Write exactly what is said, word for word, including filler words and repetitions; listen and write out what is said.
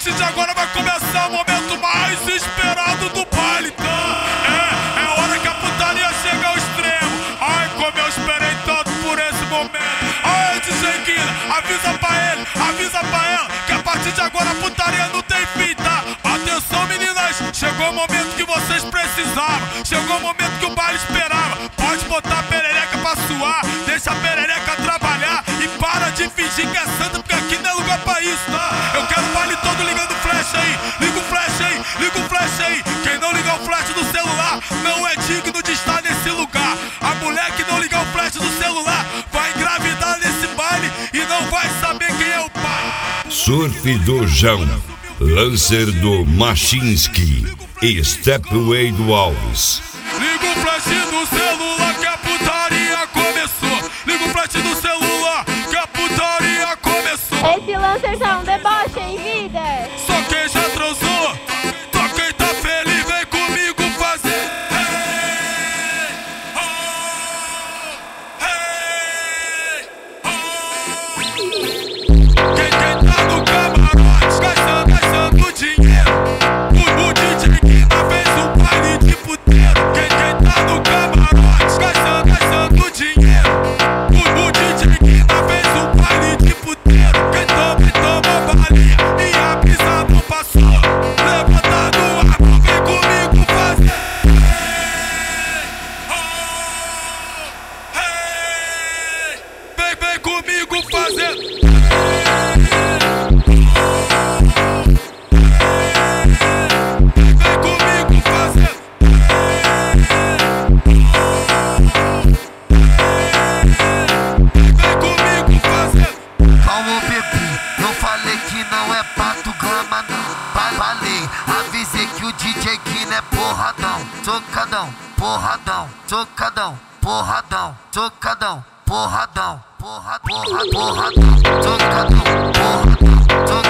partir de agora vai começar o momento mais esperado do baile. É, é hora que a putaria chega ao extremo. Ai, como eu esperei tanto por esse momento. Ai, D J Guina, avisa pra ele, avisa pra ela que a partir de agora a putaria não tem fim, tá? Atenção, meninas, chegou o momento que vocês precisavam. Chegou o momento que o baile esperava. Pode botar a perereca pra suar, deixa a perereca trabalhar e para de fingir que é santa, porque aqui não é lugar pra isso, tá? Eu quero o baile todo ligando o flash aí. Liga o flash aí, liga o flash aí. Quem não ligar o flash do celular não é digno de estar nesse lugar. A mulher que não ligar o flash do celular vai engravidar nesse baile e não vai saber quem é o pai. Surf do João, Lancer do Machinski e Stepway do Alves. Liga o flash do celular que a putaria começou. Liga o flash do celular que a putaria começou. Esse Lancer tá um deboche, hein, vida? Só quem já transou, só quem tá feliz vem comigo fazer. Hey, oh, hey, oh. Quem, quem tá no camarote gastando, gastando dinheiro. O, o D J Guina fez um baile de puteiro. Quem, quem tá no camarote gastando, gastando dinheiro. O, o D J Guina fez um baile de puteiro. Quem toma, toma balinha e a brisa não passou. Levanta do ar, vem comigo fazer. Hey, oh, hey. Vem, vem comigo fazer. D J Guina é porradão, tocadão, porradão, tocadão, porradão, tocadão, porradão, porra, porra, porradão, tocadão, porradão,